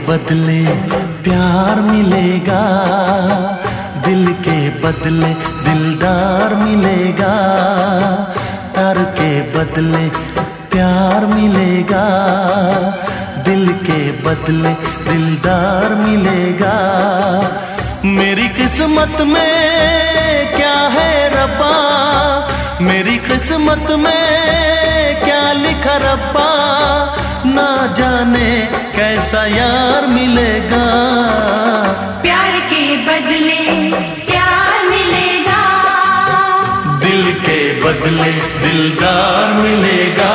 बदले प्यार मिलेगा, दिल के बदले दिलदार मिलेगा, प्यार के बदले प्यार मिलेगा, दिल के बदले दिलदार मिलेगा। मेरी किस्मत में क्या है रब्बा, मेरी किस्मत में क्या लिखा रब्बा, ना जाने कैसा यार मिलेगा। प्यार के बदले प्यार मिलेगा, दिल के बदले दिलदार मिलेगा।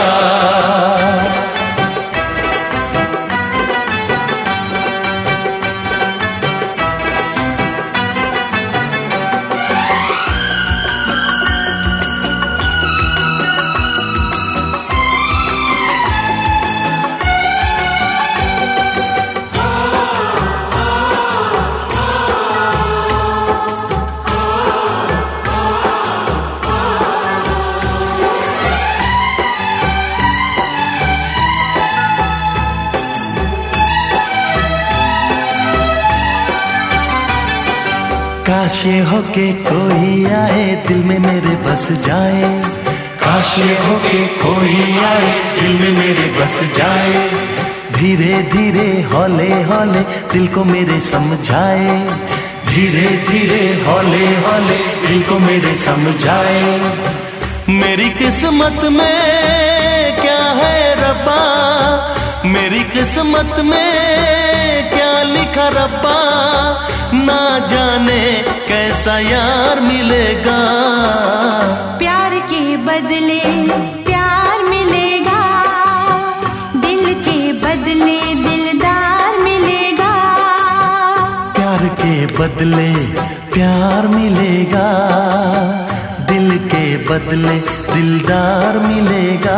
काश ये होके कोई आए दिल में मेरे बस जाए, काश ये होके कोई आए दिल में मेरे बस जाए, धीरे धीरे हौले हौले दिल को मेरे समझाए, धीरे धीरे हौले हौले दिल को मेरे समझाए। मेरी किस्मत में क्या है रब्बा, मेरी किस्मत में क्या लिखा रब्बा, ना जाने कैसा यार मिलेगा। प्यार के बदले प्यार मिलेगा, दिल के बदले दिलदार मिलेगा। प्यार के बदले प्यार मिलेगा, दिल के बदले दिलदार मिलेगा।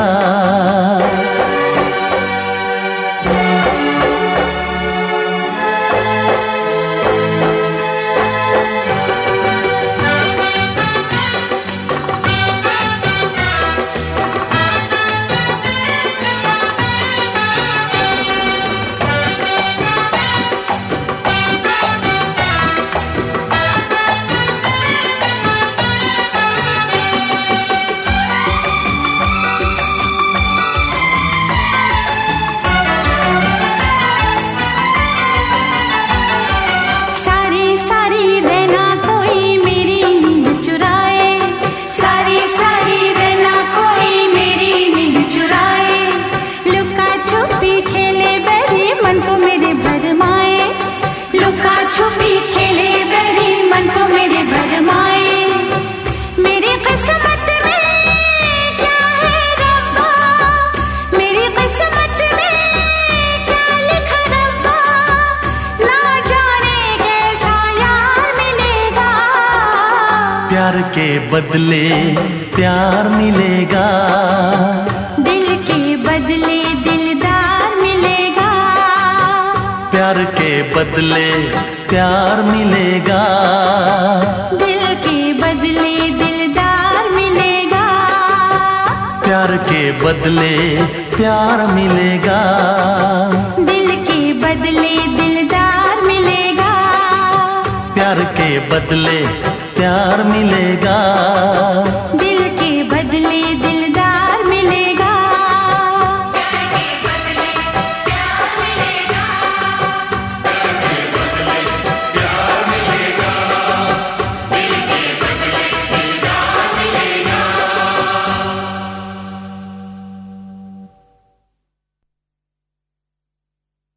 प्यार के बदले प्यार मिलेगा, दिल के बदले दिलदार मिलेगा। प्यार के बदले प्यार मिलेगा, दिल के बदले दिलदार मिलेगा। प्यार के बदले प्यार मिलेगा, दिल के बदले दिलदार मिलेगा। प्यार के बदले प्यार मिलेगा।